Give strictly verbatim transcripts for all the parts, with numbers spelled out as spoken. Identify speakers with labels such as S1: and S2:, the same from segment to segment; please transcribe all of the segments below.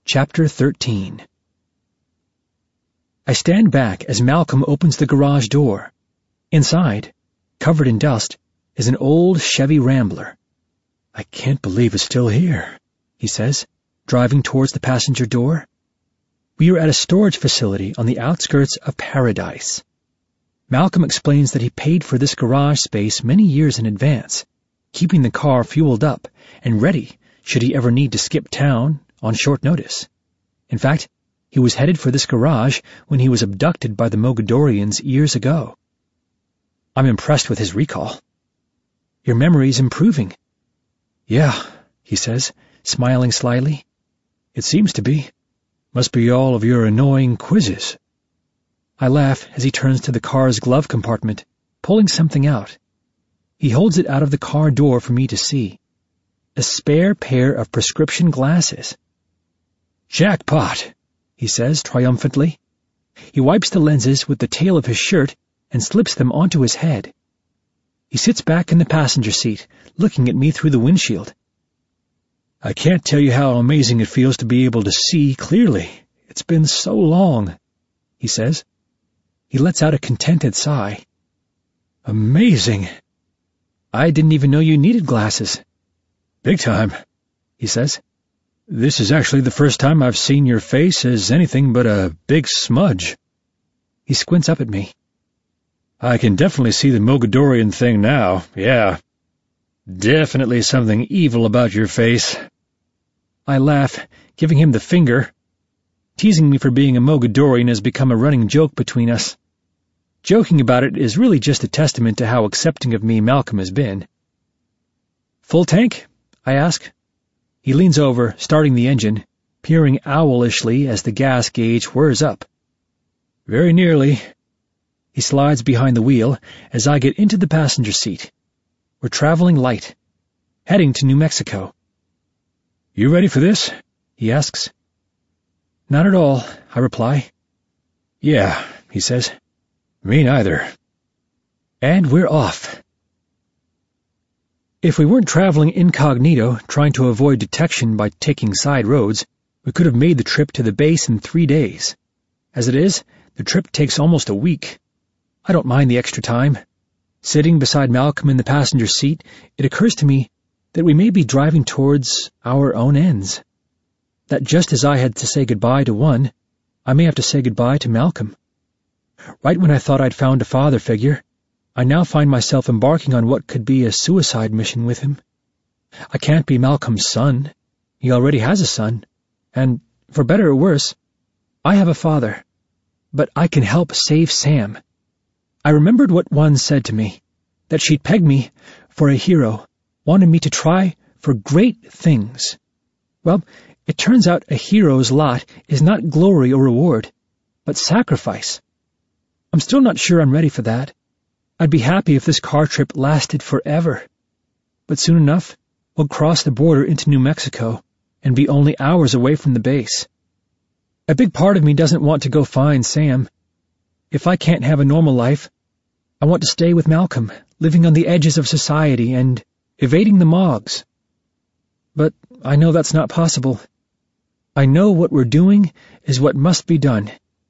S1: Chapter thirteen. I stand back as Malcolm opens the garage door. Inside, covered in dust, is an old Chevy Rambler. "I can't believe it's still here," he says, driving towards the passenger door. We are at a storage facility on the outskirts of Paradise. Malcolm explains that he paid for this garage space many years in advance, keeping the car fueled up and ready should he ever need to skip town on short notice. In fact, he was headed for this garage when he was abducted by the Mogadorians years ago. I'm impressed with his recall. "Your memory's improving." "Yeah," he says, smiling slyly. "It seems to be. Must be all of your annoying quizzes." I laugh as he turns to the car's glove compartment, pulling something out. He holds it out of the car door for me to see. A spare pair of prescription glasses. "Jackpot," he says triumphantly. He wipes the lenses with the tail of his shirt and slips them onto his head. He sits back in the passenger seat, looking at me through the windshield. "I can't tell you how amazing it feels to be able to see clearly. It's been so long," he says. He lets out a contented sigh. "Amazing. I didn't even know you needed glasses." "Big time," he says. "This is actually the first time I've seen your face as anything but a big smudge." He squints up at me. "I can definitely see the Mogadorian thing now, yeah. Definitely something evil about your face." I laugh, giving him the finger. Teasing me for being a Mogadorian has become a running joke between us. Joking about it is really just a testament to how accepting of me Malcolm has been. "Full tank?" I ask. He leans over, starting the engine, peering owlishly as the gas gauge whirs up. "Very nearly." He slides behind the wheel as I get into the passenger seat. We're traveling light, heading to New Mexico. "You ready for this?" he asks. "Not at all," I reply. "Yeah," he says. "Me neither." And we're off. If we weren't traveling incognito, trying to avoid detection by taking side roads, we could have made the trip to the base in three days. As it is, the trip takes almost a week. I don't mind the extra time. Sitting beside Malcolm in the passenger seat, it occurs to me that we may be driving towards our own ends. That just as I had to say goodbye to one, I may have to say goodbye to Malcolm. Right when I thought I'd found a father figure, I now find myself embarking on what could be a suicide mission with him. I can't be Malcolm's son. He already has a son. And, for better or worse, I have a father. But I can help save Sam. I remembered what one said to me, that she'd pegged me for a hero, wanted me to try for great things. Well, it turns out a hero's lot is not glory or reward, but sacrifice. I'm still not sure I'm ready for that. I'd be happy if this car trip lasted forever. But soon enough, we'll cross the border into New Mexico and be only hours away from the base. A big part of me doesn't want to go find Sam. If I can't have a normal life, I want to stay with Malcolm, living on the edges of society and evading the Mogs. But I know that's not possible. I know what we're doing is what must be done.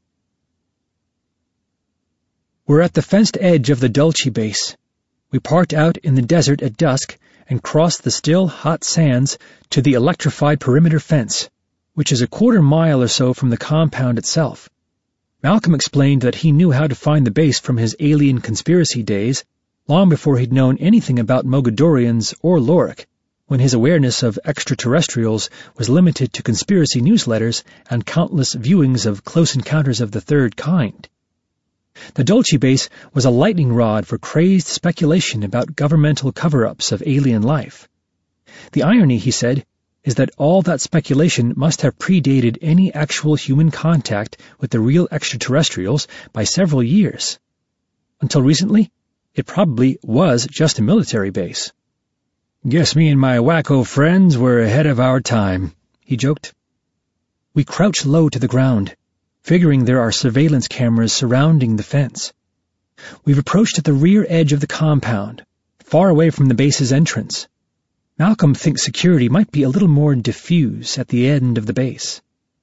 S1: We're at the fenced edge of the Dulce base. We parked out in the desert at dusk and crossed the still, hot sands to the electrified perimeter fence, which is a quarter mile or so from the compound itself. Malcolm explained that he knew how to find the base from his alien conspiracy days, long before he'd known anything about Mogadorians or Lorik, when his awareness of extraterrestrials was limited to conspiracy newsletters and countless viewings of Close Encounters of the Third Kind. The Dulce base was a lightning rod for crazed speculation about governmental cover-ups of alien life. The irony, he said, is that all that speculation must have predated any actual human contact with the real extraterrestrials by several years. Until recently, it probably was just a military base. "Guess me and my wacko friends were ahead of our time," he joked. We crouch low to the ground, figuring there are surveillance cameras surrounding the fence. We've approached at the rear edge of the compound, far away from the base's entrance. Malcolm thinks security might be a little more diffuse at the end of the base.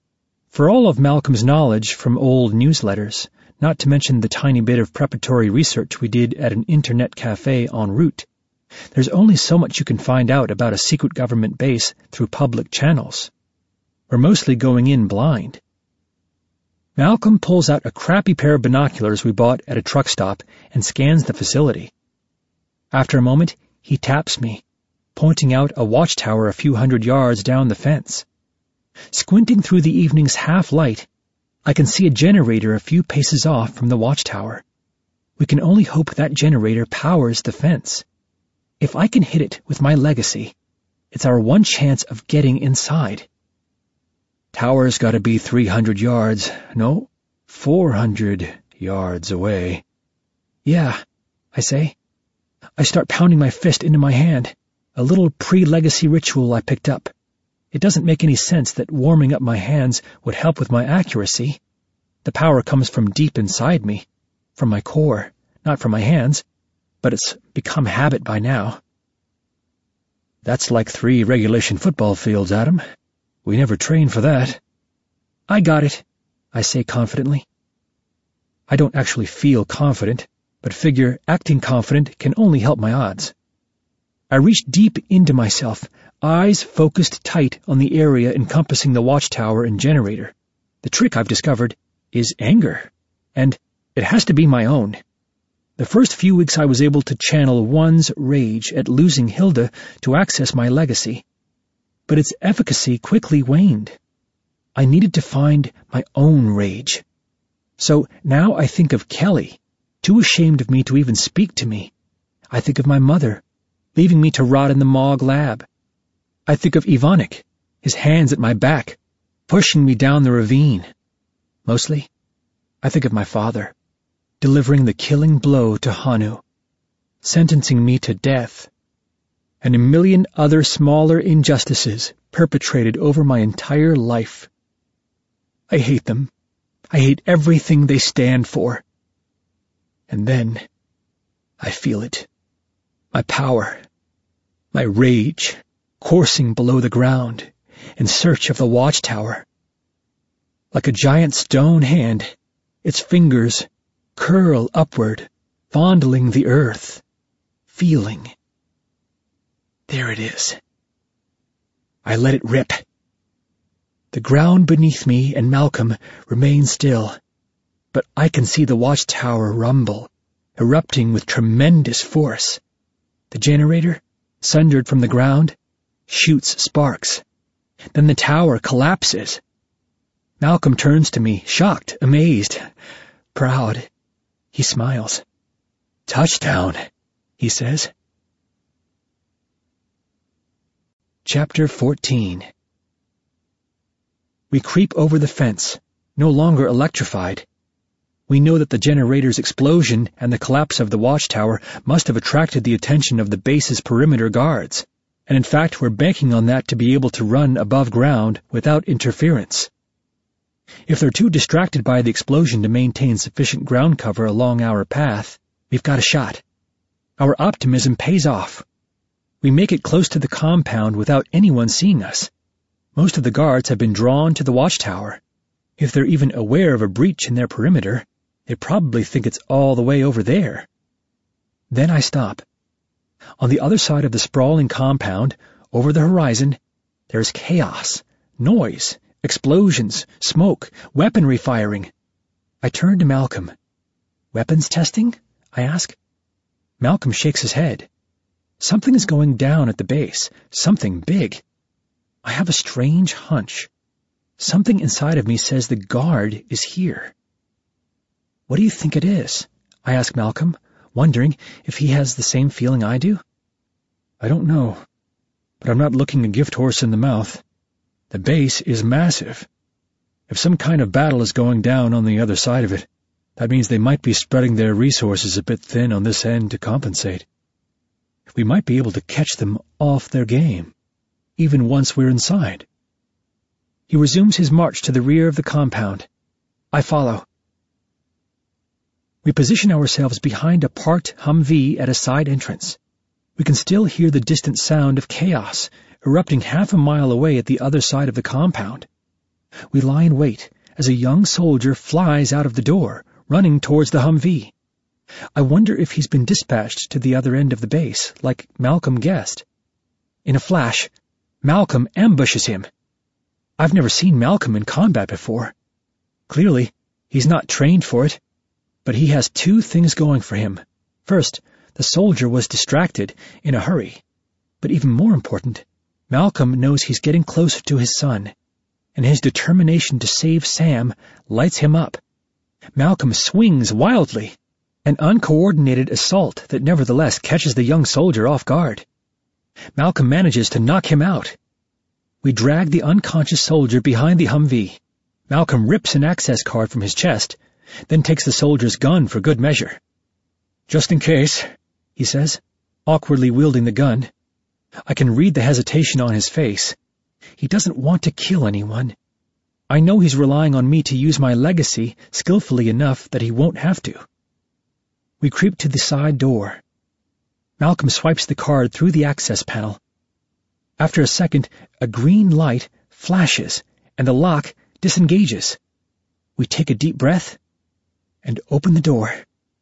S1: For all of Malcolm's knowledge from old newsletters, not to mention the tiny bit of preparatory research we did at an internet cafe en route, there's only so much you can find out about a secret government base through public channels. We're mostly going in blind. Malcolm pulls out a crappy pair of binoculars we bought at a truck stop and scans the facility. After a moment, he taps me, pointing out a watchtower a few hundred yards down the fence. Squinting through the evening's half-light, I can see a generator a few paces off from the watchtower. We can only hope that generator powers the fence. If I can hit it with my legacy, it's our one chance of getting inside. Tower's gotta be three hundred yards, no, four hundred yards away. Yeah, I say. I start pounding my fist into my hand, a little pre-legacy ritual I picked up. It doesn't make any sense that warming up my hands would help with my accuracy. The power comes from deep inside me, from my core, not from my hands, but it's become habit by now. That's like three regulation football fields, Adam. We never trained for that. I got it, I say confidently. I don't actually feel confident, but figure acting confident can only help my odds. I reach deep into myself, eyes focused tight on the area encompassing the watchtower and generator. The trick I've discovered is anger, and it has to be my own. The first few weeks I was able to channel one's rage at losing Hilda to access my legacy, but its efficacy quickly waned. I needed to find my own rage. So now I think of Kelly, too ashamed of me to even speak to me. I think of my mother, leaving me to rot in the Mog lab. I think of Ivanik, his hands at my back, pushing me down the ravine. Mostly, I think of my father, delivering the killing blow to Hanu, sentencing me to death, and a million other smaller injustices perpetrated over my entire life. I hate them. I hate everything they stand for. And then, I feel it. My power, my rage, coursing below the ground, in search of the watchtower. Like a giant stone hand, its fingers curl upward, fondling the earth, feeling. There it is. I let it rip. The ground beneath me and Malcolm remain still, but I can see the watchtower rumble, erupting with tremendous force. The generator, sundered from the ground, shoots sparks. Then the tower collapses. Malcolm turns to me, shocked, amazed, proud. He smiles. Touchdown, he says. Chapter fourteen. We creep over the fence, no longer electrified. We know that the generator's explosion and the collapse of the watchtower must have attracted the attention of the base's perimeter guards, and in fact we're banking on that to be able to run above ground without interference. If they're too distracted by the explosion to maintain sufficient ground cover along our path, we've got a shot. Our optimism pays off. We make it close to the compound without anyone seeing us. Most of the guards have been drawn to the watchtower. If they're even aware of a breach in their perimeter, they probably think it's all the way over there. Then I stop. On the other side of the sprawling compound, over the horizon, there's chaos, noise, explosions, smoke, weaponry firing. I turn to Malcolm. Weapons testing? I ask. Malcolm shakes his head. Something is going down at the base, something big. I have a strange hunch. Something inside of me says the guard is here. What do you think it is? I ask Malcolm, wondering if he has the same feeling I do. I don't know, but I'm not looking a gift horse in the mouth. The base is massive. If some kind of battle is going down on the other side of it, that means they might be spreading their resources a bit thin on this end to compensate. We might be able to catch them off their game, even once we're inside. He resumes his march to the rear of the compound. I follow. We position ourselves behind a parked Humvee at a side entrance. We can still hear the distant sound of chaos erupting half a mile away at the other side of the compound. We lie in wait as a young soldier flies out of the door, running towards the Humvee. I wonder if he's been dispatched to the other end of the base, like Malcolm guessed. In a flash, Malcolm ambushes him. I've never seen Malcolm in combat before. Clearly, he's not trained for it, but he has two things going for him. First, the soldier was distracted, in a hurry. But even more important, Malcolm knows he's getting closer to his son, and his determination to save Sam lights him up. Malcolm swings wildly, an uncoordinated assault that nevertheless catches the young soldier off guard. Malcolm manages to knock him out. We drag the unconscious soldier behind the Humvee. Malcolm rips an access card from his chest, then takes the soldier's gun for good measure. "Just in case," he says, awkwardly wielding the gun. I can read the hesitation on his face. He doesn't want to kill anyone. I know he's relying on me to use my legacy skillfully enough that he won't have to. We creep to the side door. Malcolm swipes the card through the access panel. After a second, a green light flashes, and the lock disengages. We take a deep breath and open the door.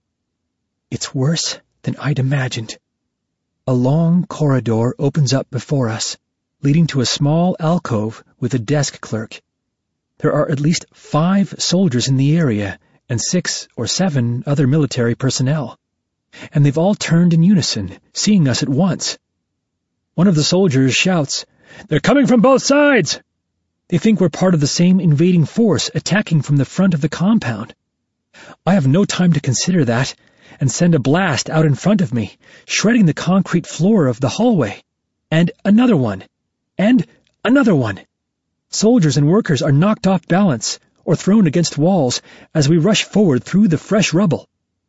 S1: It's worse than I'd imagined. A long corridor opens up before us, leading to a small alcove with a desk clerk. There are at least five soldiers in the area and six or seven other military personnel, and they've all turned in unison, seeing us at once. One of the soldiers shouts, "They're coming from both sides!" They think we're part of the same invading force attacking from the front of the compound. I have no time to consider that, and send a blast out in front of me, shredding the concrete floor of the hallway. And another one. And another one. Soldiers and workers are knocked off balance or thrown against walls as we rush forward through the fresh rubble.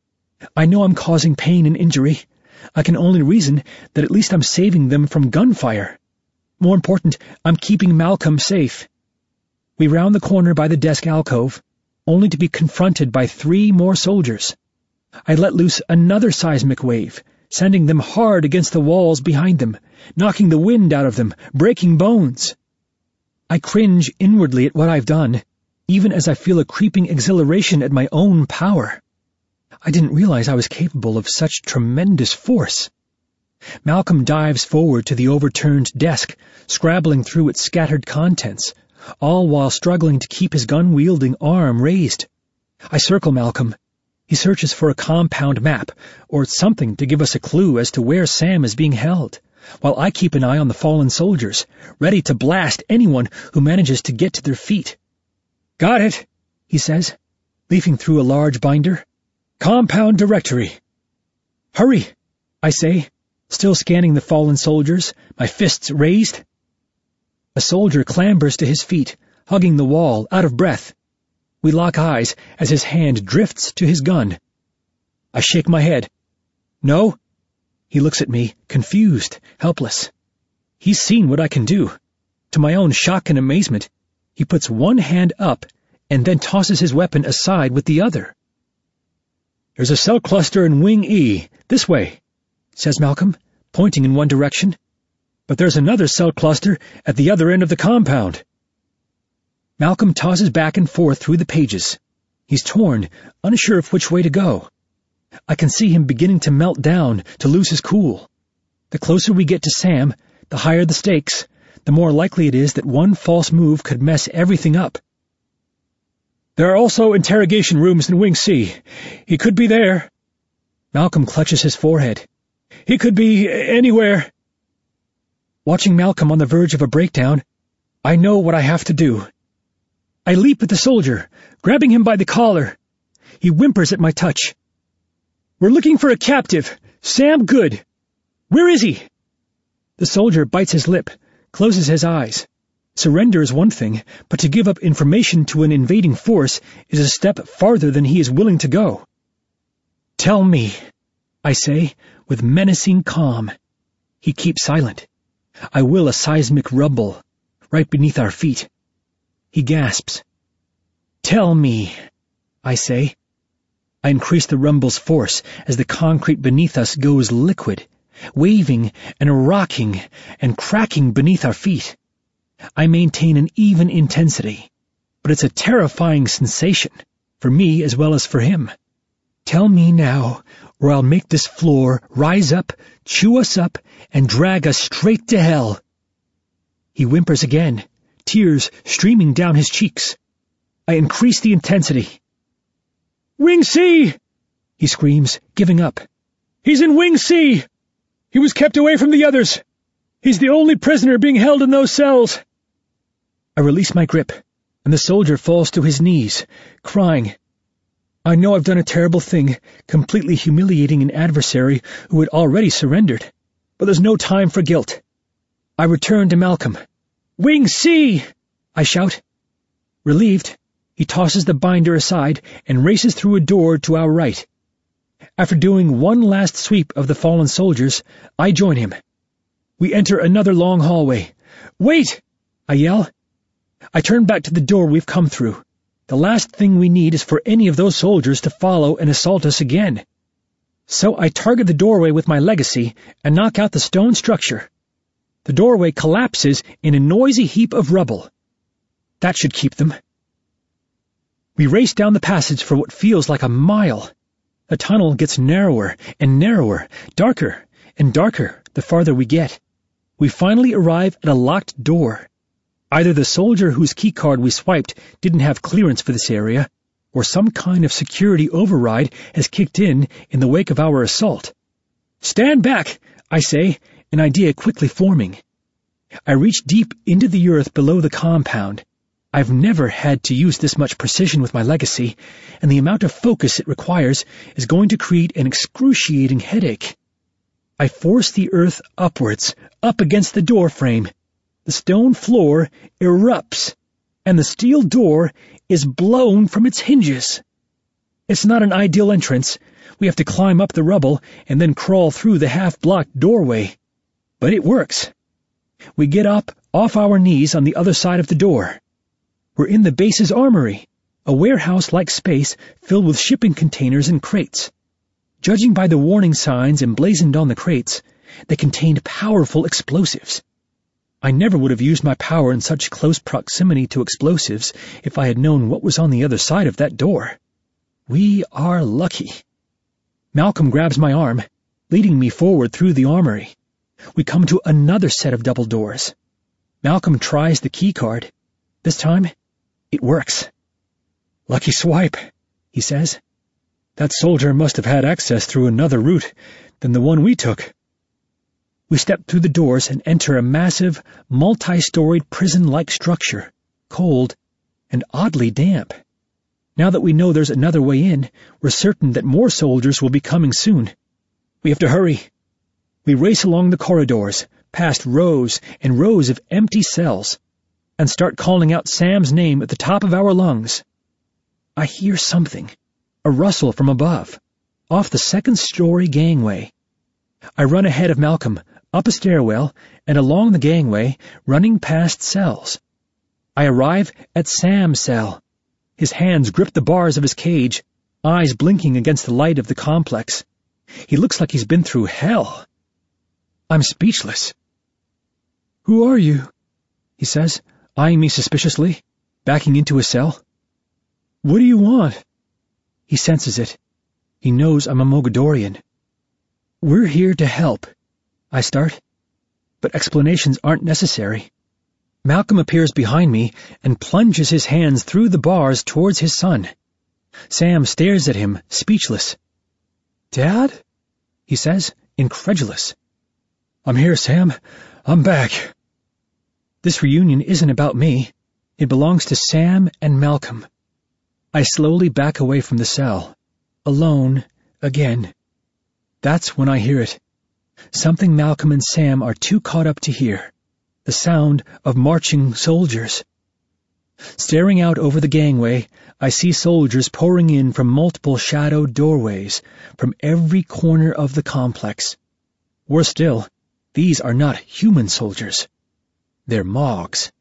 S1: I know I'm causing pain and injury. I can only reason that at least I'm saving them from gunfire. More important, I'm keeping Malcolm safe. We round the corner by the desk alcove, only to be confronted by three more soldiers. I let loose another seismic wave, sending them hard against the walls behind them, knocking the wind out of them, breaking bones. I cringe inwardly at what I've done, even as I feel a creeping exhilaration at my own power. I didn't realize I was capable of such tremendous force. Malcolm dives forward to the overturned desk, scrabbling through its scattered contents, all while struggling to keep his gun-wielding arm raised. I circle Malcolm. He searches for a compound map, or something to give us a clue as to where Sam is being held, while I keep an eye on the fallen soldiers, ready to blast anyone who manages to get to their feet. "Got it," he says, leafing through a large binder. "Compound directory." "Hurry," I say, still scanning the fallen soldiers, my fists raised. A soldier clambers to his feet, hugging the wall, out of breath. We lock eyes as his hand drifts to his gun. I shake my head. "No." He looks at me, confused, helpless. He's seen what I can do. To my own shock and amazement, he puts one hand up and then tosses his weapon aside with the other. "There's a cell cluster in Wing E, this way," says Malcolm, pointing in one direction. "But there's another cell cluster at the other end of the compound." Malcolm tosses back and forth through the pages. He's torn, unsure of which way to go. I can see him beginning to melt down, to lose his cool. The closer we get to Sam, the higher the stakes, the more likely it is that one false move could mess everything up. "There are also interrogation rooms in Wing C. He could be there." Malcolm clutches his forehead. "He could be anywhere." Watching Malcolm on the verge of a breakdown, I know what I have to do. I leap at the soldier, grabbing him by the collar. He whimpers at my touch. "We're looking for a captive, Sam Good. Where is he?" The soldier bites his lip, closes his eyes. Surrender is one thing, but to give up information to an invading force is a step farther than he is willing to go. "Tell me," I say, with menacing calm. He keeps silent. I will a seismic rumble, right beneath our feet. He gasps. "Tell me," I say. I increase the rumble's force as the concrete beneath us goes liquid, waving and rocking and cracking beneath our feet. I maintain an even intensity, but it's a terrifying sensation, for me as well as for him. Tell me now, or I'll make this floor rise up, chew us up, and drag us straight to hell. He whimpers again, tears streaming down his cheeks. I increase the intensity. Wing C! He screams, giving up. He's in Wing C! He was kept away from the others. He's the only prisoner being held in those cells. I release my grip, and the soldier falls to his knees, crying. I know I've done a terrible thing, completely humiliating an adversary who had already surrendered, but there's no time for guilt. I return to Malcolm. Wing C! I shout. Relieved, he tosses the binder aside and races through a door to our right. After doing one last sweep of the fallen soldiers, I join him. We enter another long hallway. Wait! I yell. I turn back to the door we've come through. The last thing we need is for any of those soldiers to follow and assault us again. So I target the doorway with my legacy and knock out the stone structure. The doorway collapses in a noisy heap of rubble. That should keep them. We race down the passage for what feels like a mile. The tunnel gets narrower and narrower, darker and darker the farther we get. We finally arrive at a locked door. Either the soldier whose keycard we swiped didn't have clearance for this area, or some kind of security override has kicked in in the wake of our assault. Stand back, I say, an idea quickly forming. I reach deep into the earth below the compound. I've never had to use this much precision with my legacy, and the amount of focus it requires is going to create an excruciating headache. I force the earth upwards, up against the door frame. The stone floor erupts, and the steel door is blown from its hinges. It's not an ideal entrance. We have to climb up the rubble and then crawl through the half-blocked doorway. But it works. We get up off our knees on the other side of the door. We're in the base's armory, a warehouse-like space filled with shipping containers and crates. Judging by the warning signs emblazoned on the crates, they contained powerful explosives. I never would have used my power in such close proximity to explosives if I had known what was on the other side of that door. We are lucky. Malcolm grabs my arm, leading me forward through the armory. We come to another set of double doors. Malcolm tries the keycard. This time, it works. Lucky swipe, he says. That soldier must have had access through another route than the one we took. We step through the doors and enter a massive, multi-storied prison-like structure, cold and oddly damp. Now that we know there's another way in, we're certain that more soldiers will be coming soon. We have to hurry. We race along the corridors, past rows and rows of empty cells, and start calling out Sam's name at the top of our lungs. I hear something, a rustle from above, off the second-story gangway. I run ahead of Malcolm, up a stairwell, and along the gangway, running past cells. I arrive at Sam's cell. His hands grip the bars of his cage, eyes blinking against the light of the complex. He looks like he's been through hell. I'm speechless. Who are you? He says, eyeing me suspiciously, backing into his cell. What do you want? He senses it. He knows I'm a Mogadorian. We're here to help, I start, but explanations aren't necessary. Malcolm appears behind me and plunges his hands through the bars towards his son. Sam stares at him, speechless. Dad? He says, incredulous. I'm here, Sam. I'm back. This reunion isn't about me. It belongs to Sam and Malcolm. I slowly back away from the cell, alone again. That's when I hear it. Something Malcolm and Sam are too caught up to hear. The sound of marching soldiers. Staring out over the gangway, I see soldiers pouring in from multiple shadowed doorways, from every corner of the complex. Worse still, these are not human soldiers. They're Mogs.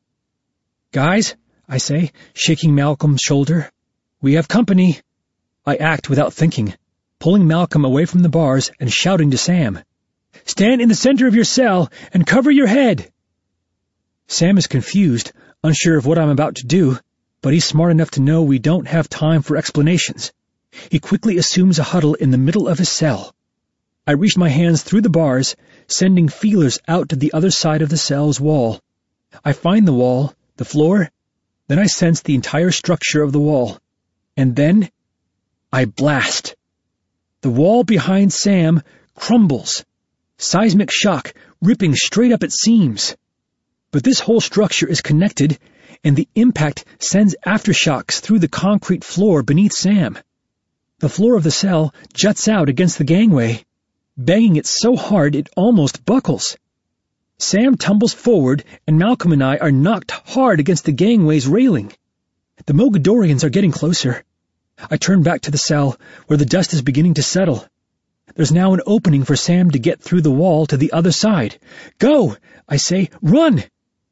S1: Guys, I say, shaking Malcolm's shoulder, we have company. I act without thinking, pulling Malcolm away from the bars and shouting to Sam, Stand in the center of your cell and cover your head. Sam is confused, unsure of what I'm about to do, but he's smart enough to know we don't have time for explanations. He quickly assumes a huddle in the middle of his cell. I reached my hands through the bars, sending feelers out to the other side of the cell's wall. I find the wall, the floor, then I sense the entire structure of the wall. And then I blast. The wall behind Sam crumbles. Seismic shock ripping straight up its seams. But this whole structure is connected, and the impact sends aftershocks through the concrete floor beneath Sam. The floor of the cell juts out against the gangway, banging it so hard it almost buckles. Sam tumbles forward, and Malcolm and I are knocked hard against the gangway's railing. The Mogadorians are getting closer. I turn back to the cell, where the dust is beginning to settle. There's now an opening for Sam to get through the wall to the other side. Go! I say, run!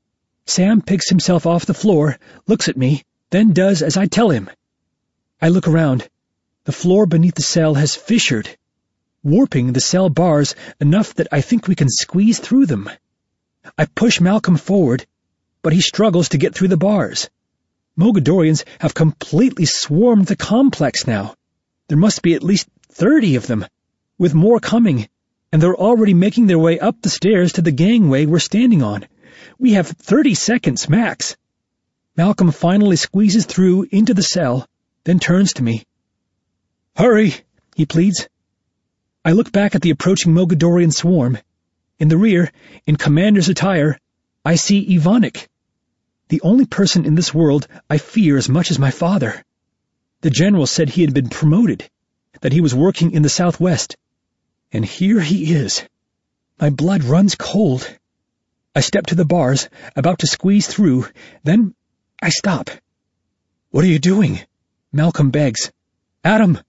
S1: Sam picks himself off the floor, looks at me, then does as I tell him. I look around. The floor beneath the cell has fissured, warping the cell bars enough that I think we can squeeze through them. I push Malcolm forward, but he struggles to get through the bars. Mogadorians have completely swarmed the complex now. There must be at least thirty of them, with more coming, and they're already making their way up the stairs to the gangway we're standing on. We have thirty seconds max. Malcolm finally squeezes through into the cell, then turns to me. Hurry, he pleads. I look back at the approaching Mogadorian swarm. In the rear, in commander's attire, I see Ivanik, the only person in this world I fear as much as my father. The general said he had been promoted, that he was working in the southwest. And here he is. My blood runs cold. I step to the bars, about to squeeze through, then I stop. What are you doing? Malcolm begs. Adam!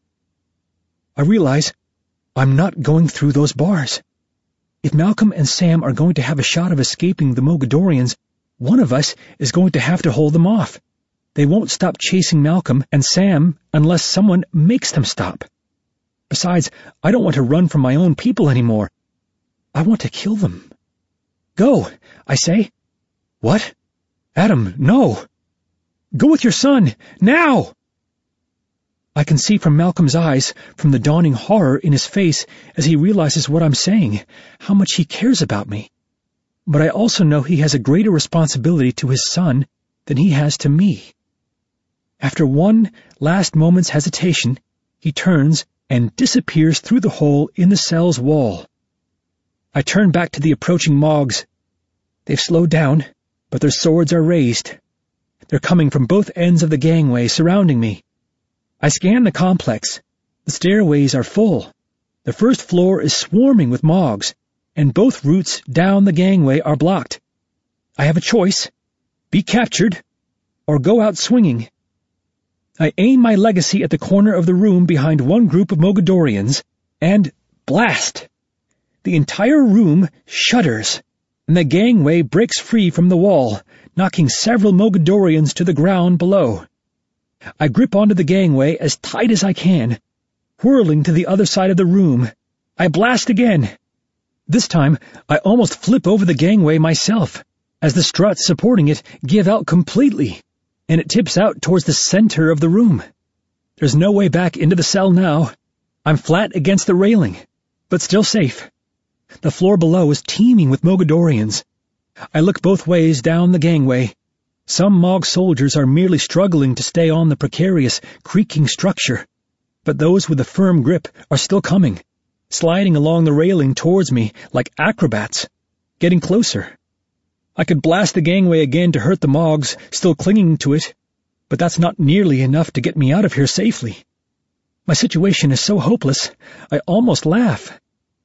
S1: I realize I'm not going through those bars. If Malcolm and Sam are going to have a shot of escaping the Mogadorians, one of us is going to have to hold them off. They won't stop chasing Malcolm and Sam unless someone makes them stop. Besides, I don't want to run from my own people anymore. I want to kill them. Go, I say. What? Adam, no. Go with your son, now! I can see from Malcolm's eyes, from the dawning horror in his face as he realizes what I'm saying, how much he cares about me. But I also know he has a greater responsibility to his son than he has to me. After one last moment's hesitation, he turns and disappears through the hole in the cell's wall. I turn back to the approaching Mogs. They've slowed down, but their swords are raised. They're coming from both ends of the gangway, surrounding me. I scan the complex. The stairways are full. The first floor is swarming with Mogs, and both routes down the gangway are blocked. I have a choice. Be captured, or go out swinging. I aim my legacy at the corner of the room behind one group of Mogadorians, and blast! The entire room shudders, and the gangway breaks free from the wall, knocking several Mogadorians to the ground below. I grip onto the gangway as tight as I can, whirling to the other side of the room. I blast again. This time, I almost flip over the gangway myself, as the struts supporting it give out completely, and it tips out towards the center of the room. There's no way back into the cell now. I'm flat against the railing, but still safe. The floor below is teeming with Mogadorians. I look both ways down the gangway. Some Mog soldiers are merely struggling to stay on the precarious, creaking structure, but those with a firm grip are still coming, sliding along the railing towards me like acrobats, getting closer. I could blast the gangway again to hurt the Mogs still clinging to it, but that's not nearly enough to get me out of here safely. My situation is so hopeless, I almost laugh.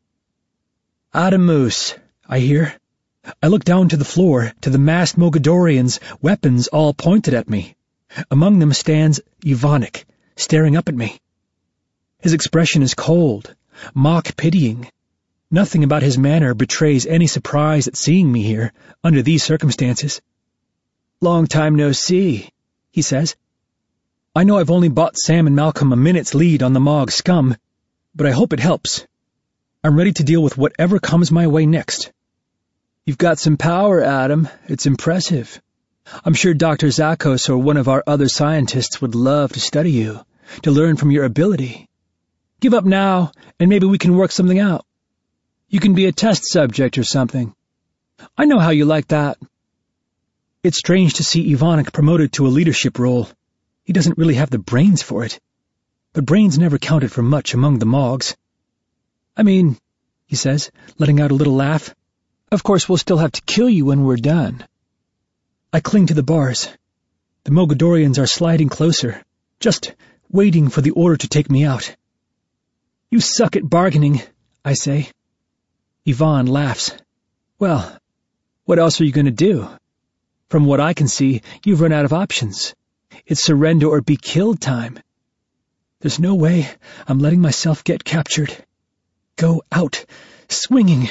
S1: Adamus, I hear. I look down to the floor, to the massed Mogadorians, weapons all pointed at me. Among them stands Ivanik, staring up at me. His expression is cold, mock-pitying. Nothing about his manner betrays any surprise at seeing me here, under these circumstances. Long time no see, he says. I know I've only bought Sam and Malcolm a minute's lead on the Mog scum, but I hope it helps. I'm ready to deal with whatever comes my way next. You've got some power, Adam. It's impressive. I'm sure Doctor Zakos or one of our other scientists would love to study you, to learn from your ability. Give up now, and maybe we can work something out. You can be a test subject or something. I know how you like that. It's strange to see Ivanek promoted to a leadership role. He doesn't really have the brains for it. But brains never counted for much among the Mogs. I mean, he says, letting out a little laugh, of course we'll still have to kill you when we're done. I cling to the bars. The Mogadorians are sliding closer, just waiting for the order to take me out. You suck at bargaining, I say. Ivan laughs. Well, what else are you going to do? From what I can see, you've run out of options. It's surrender or be killed time. There's no way I'm letting myself get captured. Go out, swinging.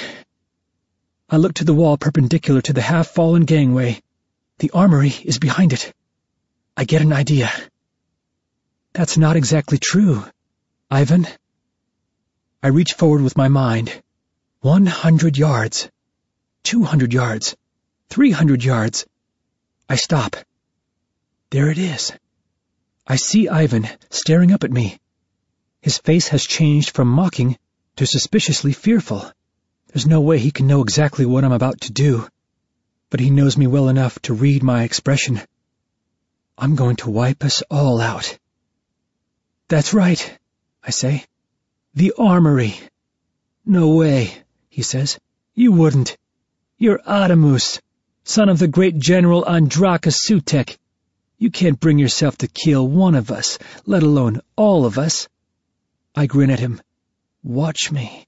S1: I look to the wall perpendicular to the half-fallen gangway. The armory is behind it. I get an idea. That's not exactly true, Ivan. I reach forward with my mind. One hundred yards. Two hundred yards. Three hundred yards. I stop. There it is. I see Ivan staring up at me. His face has changed from mocking to suspiciously fearful. There's no way he can know exactly what I'm about to do, but he knows me well enough to read my expression. I'm going to wipe us all out. That's right, I say. The armory. No way, he says. You wouldn't. You're Adamus, son of the great General Andrakis Sutek. You can't bring yourself to kill one of us, let alone all of us. I grin at him. Watch me.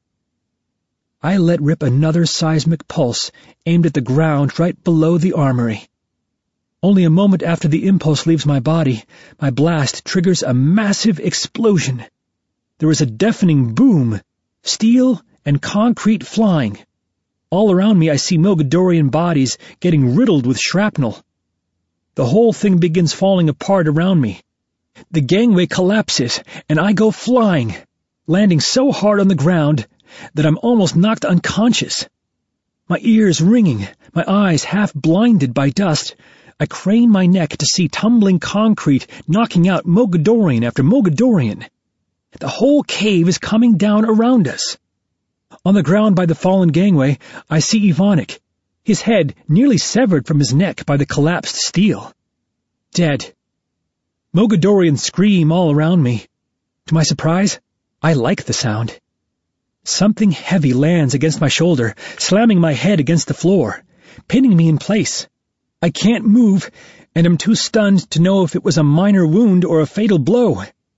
S1: I let rip another seismic pulse aimed at the ground right below the armory. Only a moment after the impulse leaves my body, my blast triggers a massive explosion. There is a deafening boom, steel and concrete flying. All around me I see Mogadorian bodies getting riddled with shrapnel. The whole thing begins falling apart around me. The gangway collapses, and I go flying, landing so hard on the ground that I'm almost knocked unconscious. My ears ringing, my eyes half blinded by dust, I crane my neck to see tumbling concrete knocking out Mogadorian after Mogadorian. The whole cave is coming down around us. On the ground by the fallen gangway, I see Ivanek, his head nearly severed from his neck by the collapsed steel. Dead. Mogadorians scream all around me. To my surprise, I like the sound. Something heavy lands against my shoulder, slamming my head against the floor, pinning me in place. I can't move, and am too stunned to know if it was a minor wound or a fatal blow.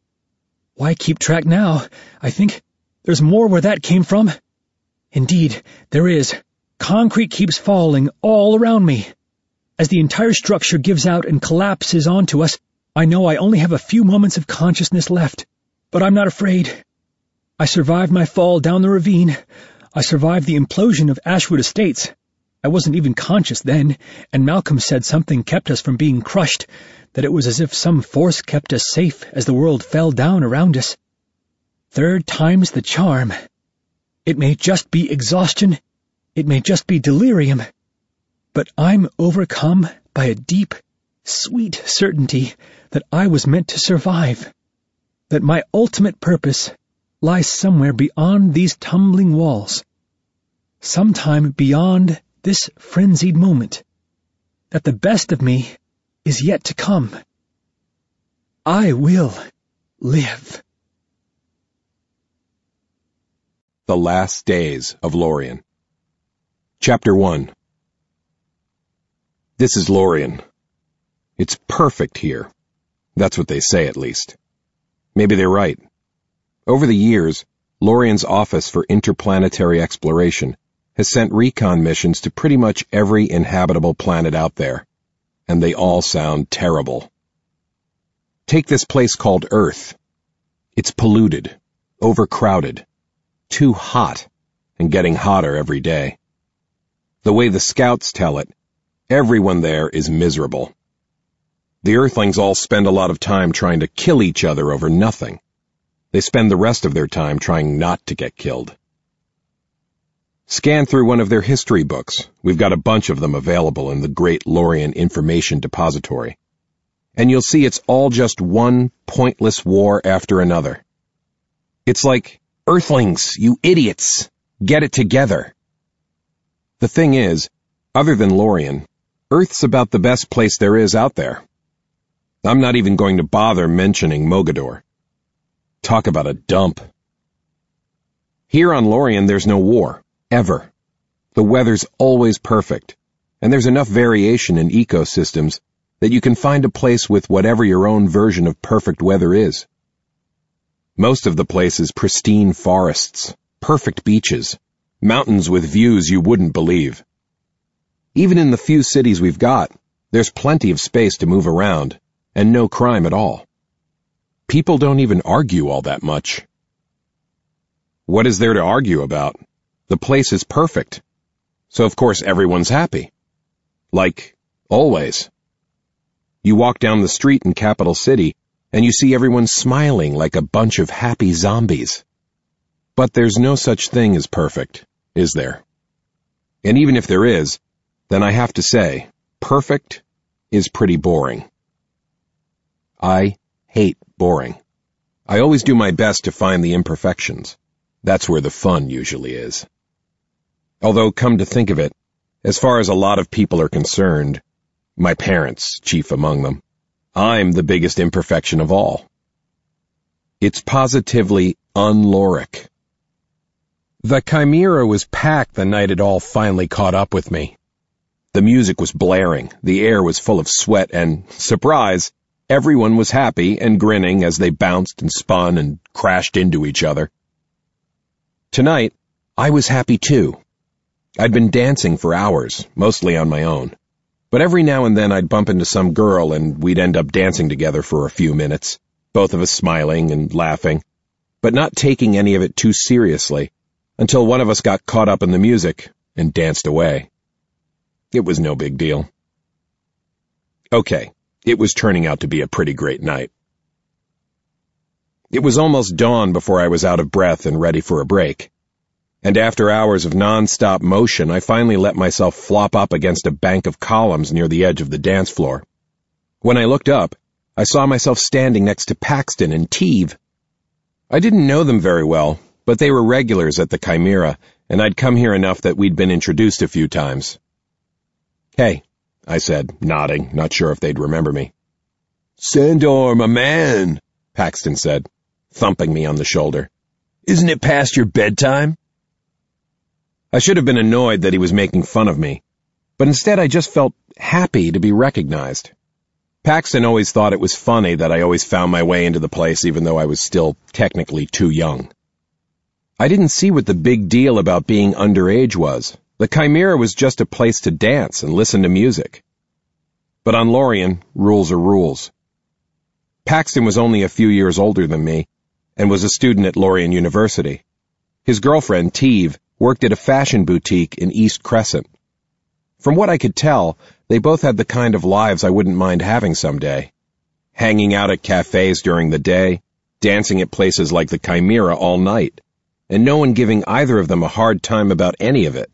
S1: Why keep track now? I think there's more where that came from. Indeed, there is. Concrete keeps falling all around me. As the entire structure gives out and collapses onto us, I know I only have a few moments of consciousness left, but I'm not afraid. I survived my fall down the ravine. I survived the implosion of Ashwood Estates. I wasn't even conscious then, and Malcolm said something kept us from being crushed, that it was as if some force kept us safe as the world fell down around us. Third time's the charm. It may just be exhaustion, it may just be delirium, but I'm overcome by a deep, sweet certainty that I was meant to survive, that my ultimate purpose lies somewhere beyond these tumbling walls, sometime beyond this frenzied moment, that the best of me is yet to come. I will live.
S2: The Last Days of Lorien. Chapter one. This is Lorien. It's perfect here. That's what they say, at least. Maybe they're right. Over the years, Lorien's Office for Interplanetary Exploration has sent recon missions to pretty much every inhabitable planet out there, and they all sound terrible. Take this place called Earth. It's polluted, overcrowded, too hot, and getting hotter every day. The way the scouts tell it, everyone there is miserable. The Earthlings all spend a lot of time trying to kill each other over nothing. They spend the rest of their time trying not to get killed. Scan through one of their history books. We've got a bunch of them available in the Great Lorien Information Depository. And you'll see it's all just one pointless war after another. It's like, Earthlings, you idiots, get it together. The thing is, other than Lorien, Earth's about the best place there is out there. I'm not even going to bother mentioning Mogador. Talk about a dump. Here on Lorien, there's no war, ever. The weather's always perfect, and there's enough variation in ecosystems that you can find a place with whatever your own version of perfect weather is. Most of the place is pristine forests, perfect beaches, mountains with views you wouldn't believe. Even in the few cities we've got, there's plenty of space to move around, and no crime at all. People don't even argue all that much. What is there to argue about? The place is perfect. So of course everyone's happy. Like, always. You walk down the street in Capital City, and you see everyone smiling like a bunch of happy zombies. But there's no such thing as perfect, is there? And even if there is, then I have to say, perfect is pretty boring. I hate boring. I always do my best to find the imperfections. That's where the fun usually is. Although, come to think of it, as far as a lot of people are concerned, my parents chief among them, I'm the biggest imperfection of all. It's positively un-Loric. The Chimera was packed the night it all finally caught up with me. The music was blaring, the air was full of sweat, and, surprise, everyone was happy and grinning as they bounced and spun and crashed into each other. Tonight, I was happy too. I'd been dancing for hours, mostly on my own. But every now and then I'd bump into some girl and we'd end up dancing together for a few minutes, both of us smiling and laughing, but not taking any of it too seriously, until one of us got caught up in the music and danced away. It was no big deal. Okay, it was turning out to be a pretty great night. It was almost dawn before I was out of breath and ready for a break. And after hours of non-stop motion, I finally let myself flop up against a bank of columns near the edge of the dance floor. When I looked up, I saw myself standing next to Paxton and Teve. I didn't know them very well, but they were regulars at the Chimera, and I'd come here enough that we'd been introduced a few times. "Hey," I said, nodding, not sure if they'd remember me.
S3: "Sandor, my man,"
S2: Paxton said, thumping me on the shoulder.
S3: "Isn't it past your bedtime?"
S2: I should have been annoyed that he was making fun of me, but instead I just felt happy to be recognized. Paxton always thought it was funny that I always found my way into the place even though I was still technically too young. I didn't see what the big deal about being underage was. The Chimera was just a place to dance and listen to music. But on Lorien, rules are rules. Paxton was only a few years older than me and was a student at Lorien University. His girlfriend, Teve, worked at a fashion boutique in East Crescent. From what I could tell, they both had the kind of lives I wouldn't mind having someday. Hanging out at cafes during the day, dancing at places like the Chimera all night, and no one giving either of them a hard time about any of it.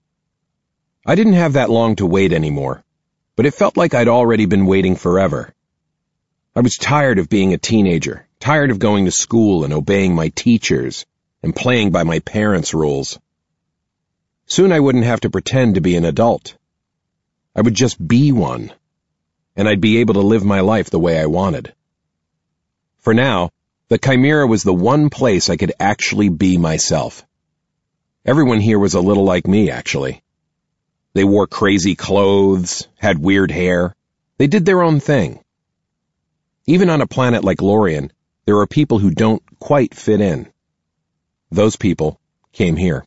S2: I didn't have that long to wait anymore, but it felt like I'd already been waiting forever. I was tired of being a teenager, tired of going to school and obeying my teachers, and playing by my parents' rules. Soon I wouldn't have to pretend to be an adult. I would just be one, and I'd be able to live my life the way I wanted. For now, the Chimera was the one place I could actually be myself. Everyone here was a little like me, actually. They wore crazy clothes, had weird hair. They did their own thing. Even on a planet like Lorien, there are people who don't quite fit in. Those people came here.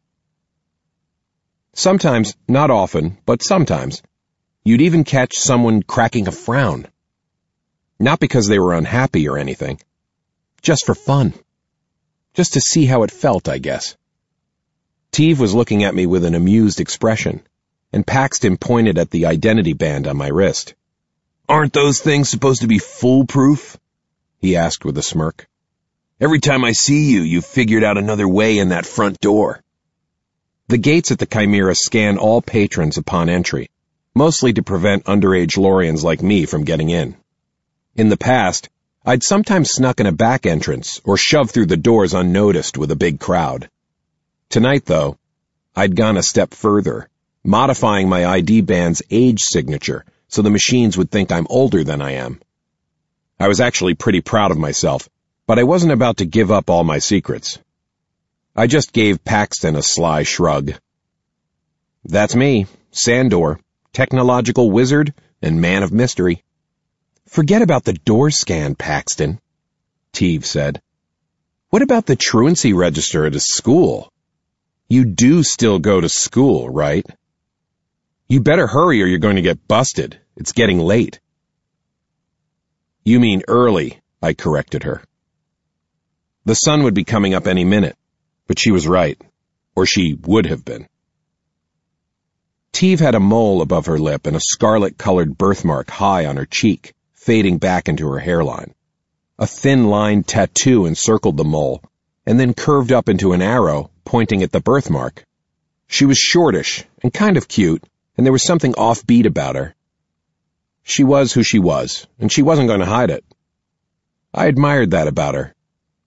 S2: Sometimes, not often, but sometimes, you'd even catch someone cracking a frown. Not because they were unhappy or anything. Just for fun. Just to see how it felt, I guess. Teve was looking at me with an amused expression, and Paxton pointed at the identity band on my wrist.
S3: "Aren't those things supposed to be foolproof?"
S2: he asked with a smirk.
S3: "Every time I see you, you've figured out another way in that front door."
S2: The gates at the Chimera scan all patrons upon entry, mostly to prevent underage Lorians like me from getting in. In the past, I'd sometimes snuck in a back entrance or shoved through the doors unnoticed with a big crowd. Tonight, though, I'd gone a step further, modifying my I D band's age signature so the machines would think I'm older than I am. I was actually pretty proud of myself, but I wasn't about to give up all my secrets. I just gave Paxton a sly shrug. That's me, Sandor, technological wizard and man of mystery. Forget about the door scan, Paxton, Teeve said. What about the truancy register at his school? You do still go to school, right? You better hurry or you're going to get busted. It's getting late. You mean early, I corrected her. The sun would be coming up any minute, but she was right, or she would have been. Teeve had a mole above her lip and a scarlet-colored birthmark high on her cheek, fading back into her hairline. A thin-lined tattoo encircled the mole, and then curved up into an arrow pointing at the birthmark. She was shortish and kind of cute, and there was something offbeat about her. She was who she was, and she wasn't going to hide it. I admired that about her.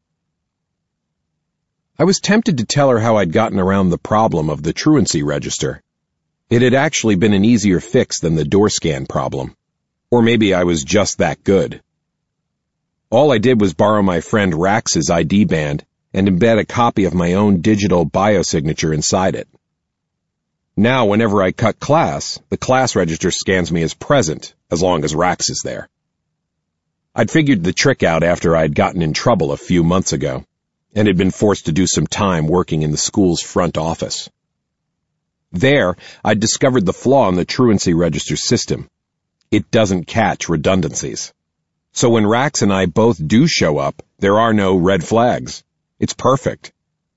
S2: I was tempted to tell her how I'd gotten around the problem of the truancy register. It had actually been an easier fix than the door scan problem. Or maybe I was just that good. All I did was borrow my friend Rax's I D band and embed a copy of my own digital biosignature inside it. Now, whenever I cut class, the class register scans me as present, as long as Rax is there. I'd figured the trick out after I'd gotten in trouble a few months ago, and had been forced to do some time working in the school's front office. There, I'd discovered the flaw in the truancy register system. It doesn't catch redundancies. So when Rax and I both do show up, there are no red flags. It's perfect.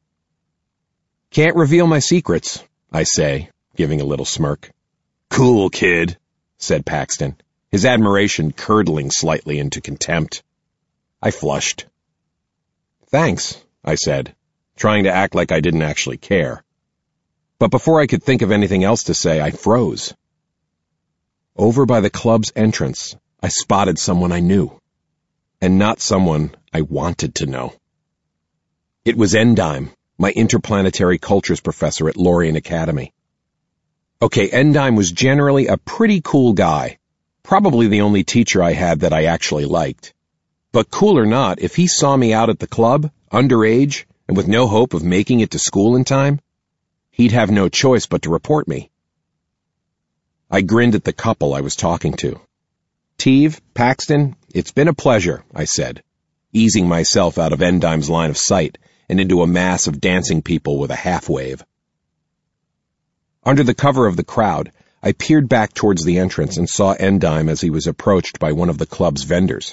S2: Can't reveal my secrets, I say, giving a little smirk. Cool, kid, said Paxton, his admiration curdling slightly into contempt. I flushed. Thanks, I said, trying to act like I didn't actually care. But before I could think of anything else to say, I froze. Over by the club's entrance, I spotted someone I knew, and not someone I wanted to know. It was Endime, my interplanetary cultures professor at Lorien Academy. Okay, Endime was generally a pretty cool guy, probably the only teacher I had that I actually liked. But cool or not, if he saw me out at the club, underage, and with no hope of making it to school in time, he'd have no choice but to report me. I grinned at the couple I was talking to. Teeve, Paxton, it's been a pleasure, I said, easing myself out of Endime's line of sight and into a mass of dancing people with a half-wave. Under the cover of the crowd, I peered back towards the entrance and saw Endime as he was approached by one of the club's vendors.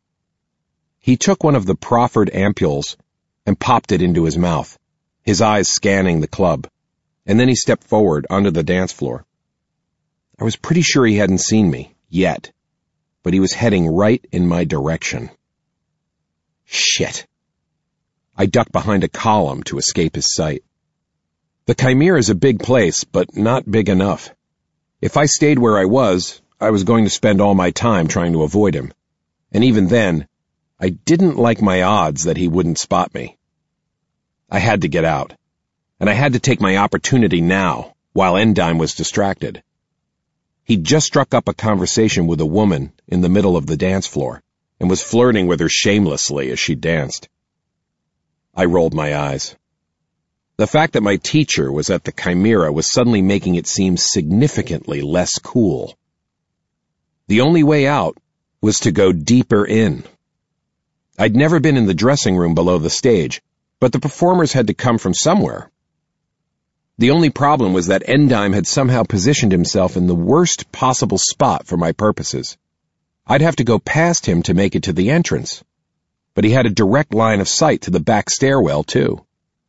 S2: He took one of the proffered ampules and popped it into his mouth, his eyes scanning the club, and then he stepped forward onto the dance floor. I was pretty sure he hadn't seen me, yet, but he was heading right in my direction. Shit. I ducked behind a column to escape his sight. The Chimera is a big place, but not big enough. If I stayed where I was, I was going to spend all my time trying to avoid him. And even then, I didn't like my odds that he wouldn't spot me. I had to get out, and I had to take my opportunity now, while Endime was distracted. He'd just struck up a conversation with a woman in the middle of the dance floor, and was flirting with her shamelessly as she danced. I rolled my eyes. The fact that my teacher was at the Chimera was suddenly making it seem significantly less cool. The only way out was to go deeper in. I'd never been in the dressing room below the stage, but the performers had to come from somewhere. The only problem was that Endime had somehow positioned himself in the worst possible spot for my purposes. I'd have to go past him to make it to the entrance, but he had a direct line of sight to the back stairwell, too.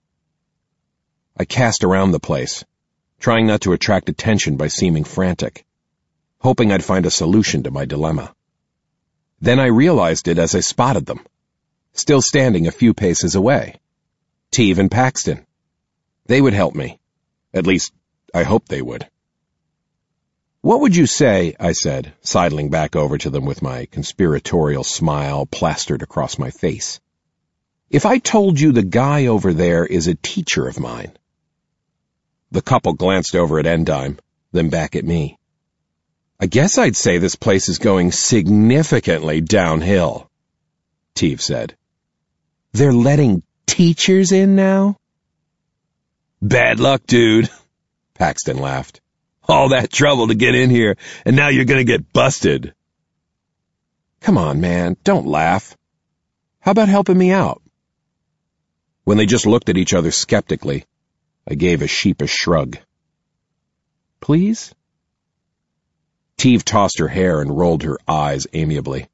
S2: I cast around the place, trying not to attract attention by seeming frantic, hoping I'd find a solution to my dilemma. Then I realized it as I spotted them, still standing a few paces away. Teeve and Paxton. They would help me. At least, I hoped they would. What would you say, I said, sidling back over to them with my conspiratorial smile plastered across my face, if I told you the guy over there is a teacher of mine? The couple glanced over at Endyme, then back at me. I guess I'd say this place is going significantly downhill, Teeve said. They're letting teachers in now?
S3: Bad luck, dude, Paxton laughed. All that trouble to get in here, and now you're gonna get busted.
S2: Come on, man, don't laugh. How about helping me out? When they just looked at each other skeptically, I gave a sheepish shrug. Please? Teeve tossed her hair and rolled her eyes amiably.